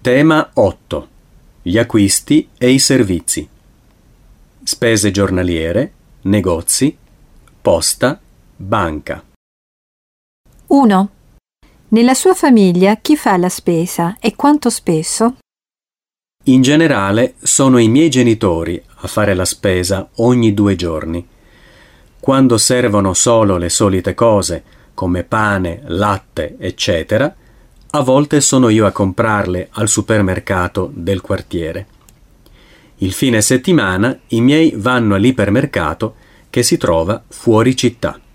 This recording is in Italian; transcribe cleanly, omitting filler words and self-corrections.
Tema 8. Gli acquisti e i servizi. Spese giornaliere, negozi, posta, banca. 1. Nella sua famiglia chi fa la spesa e quanto spesso? In generale sono i miei genitori a fare la spesa ogni 2 giorni. Quando servono solo le solite cose, come pane, latte, eccetera, a volte sono io a comprarle al supermercato del quartiere. Il fine settimana i miei vanno all'ipermercato che si trova fuori città.